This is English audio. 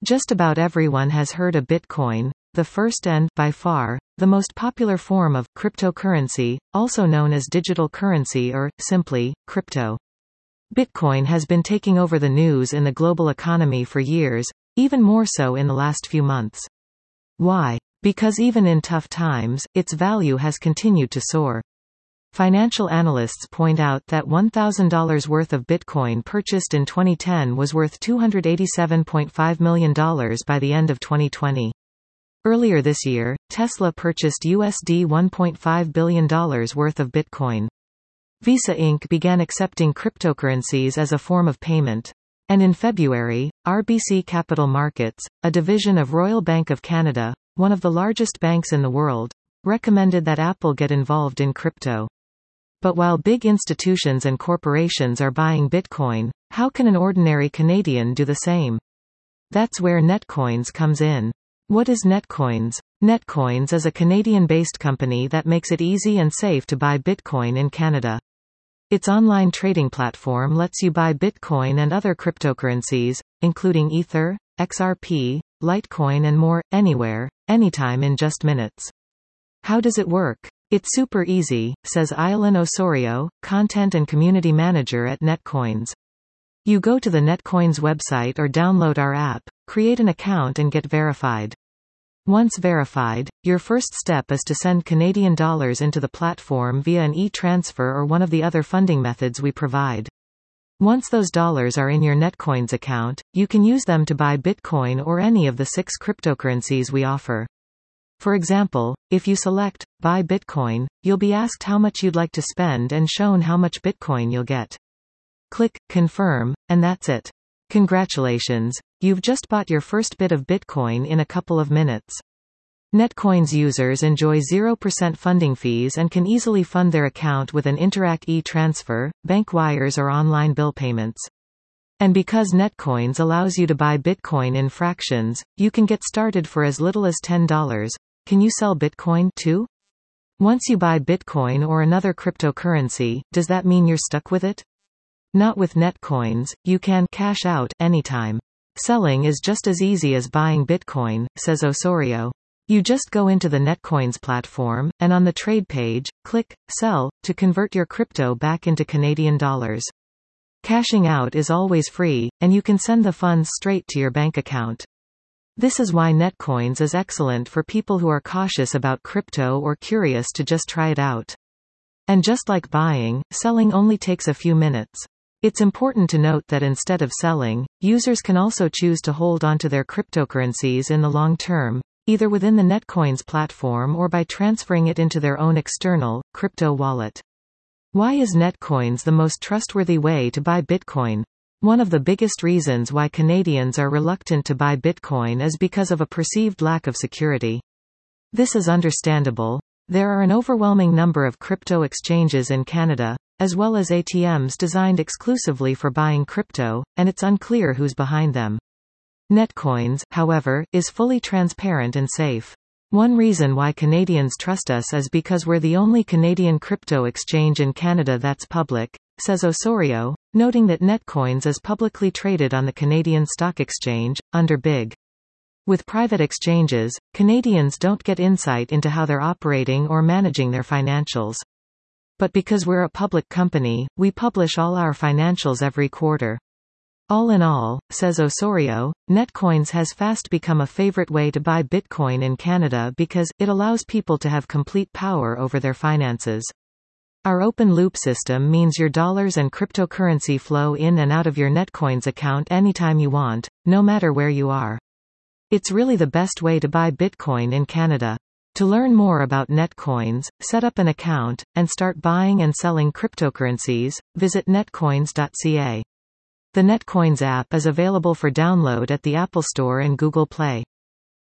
Just about everyone has heard of Bitcoin, the first and, by far, the most popular form of cryptocurrency, also known as digital currency or, simply, crypto. Bitcoin has been taking over the news in the global economy for years, even more so in the last few months. Why? Because even in tough times, its value has continued to soar. Financial analysts point out that $1,000 worth of Bitcoin purchased in 2010 was worth $287.5 million by the end of 2020. Earlier this year, Tesla purchased $1.5 billion worth of Bitcoin. Visa Inc. began accepting cryptocurrencies as a form of payment. And in February, RBC Capital Markets, a division of Royal Bank of Canada, one of the largest banks in the world, recommended that Apple get involved in crypto. But while big institutions and corporations are buying Bitcoin, how can an ordinary Canadian do the same? That's where Netcoins comes in. What is Netcoins? Netcoins is a Canadian-based company that makes it easy and safe to buy Bitcoin in Canada. Its online trading platform lets you buy Bitcoin and other cryptocurrencies, including Ether, XRP, Litecoin and more, anywhere, anytime in just minutes. How does it work? It's super easy, says Aylin Osorio, Content and Community Manager at Netcoins. You go to the Netcoins website or download our app, create an account and get verified. Once verified, your first step is to send Canadian dollars into the platform via an e-transfer or one of the other funding methods we provide. Once those dollars are in your Netcoins account, you can use them to buy Bitcoin or any of the 6 cryptocurrencies we offer. For example, if you select Buy Bitcoin, you'll be asked how much you'd like to spend and shown how much Bitcoin you'll get. Click Confirm, and that's it. Congratulations, you've just bought your first bit of Bitcoin in a couple of minutes. Netcoins users enjoy 0% funding fees and can easily fund their account with an Interac e-transfer, bank wires or online bill payments. And because Netcoins allows you to buy Bitcoin in fractions, you can get started for as little as $10. Can you sell Bitcoin, too? Once you buy Bitcoin or another cryptocurrency, does that mean you're stuck with it? Not with Netcoins, you can cash out anytime. Selling is just as easy as buying Bitcoin, says Osorio. You just go into the Netcoins platform, and on the trade page, click Sell to convert your crypto back into Canadian dollars. Cashing out is always free, and you can send the funds straight to your bank account. This is why Netcoins is excellent for people who are cautious about crypto or curious to just try it out. And just like buying, selling only takes a few minutes. It's important to note that instead of selling, users can also choose to hold onto their cryptocurrencies in the long term, either within the Netcoins platform or by transferring it into their own external, crypto wallet. Why is Netcoins the most trustworthy way to buy Bitcoin? One of the biggest reasons why Canadians are reluctant to buy Bitcoin is because of a perceived lack of security. This is understandable. There are an overwhelming number of crypto exchanges in Canada, as well as ATMs designed exclusively for buying crypto, and it's unclear who's behind them. Netcoins, however, is fully transparent and safe. One reason why Canadians trust us is because we're the only Canadian crypto exchange in Canada that's public, says Osorio, noting that Netcoins is publicly traded on the Canadian Stock Exchange, under BIG. With private exchanges, Canadians don't get insight into how they're operating or managing their financials. But because we're a public company, we publish all our financials every quarter. All in all, says Osorio, Netcoins has fast become a favorite way to buy Bitcoin in Canada because it allows people to have complete power over their finances. Our open-loop system means your dollars and cryptocurrency flow in and out of your Netcoins account anytime you want, no matter where you are. It's really the best way to buy Bitcoin in Canada. To learn more about Netcoins, set up an account, and start buying and selling cryptocurrencies, visit netcoins.ca. The Netcoins app is available for download at the Apple Store and Google Play.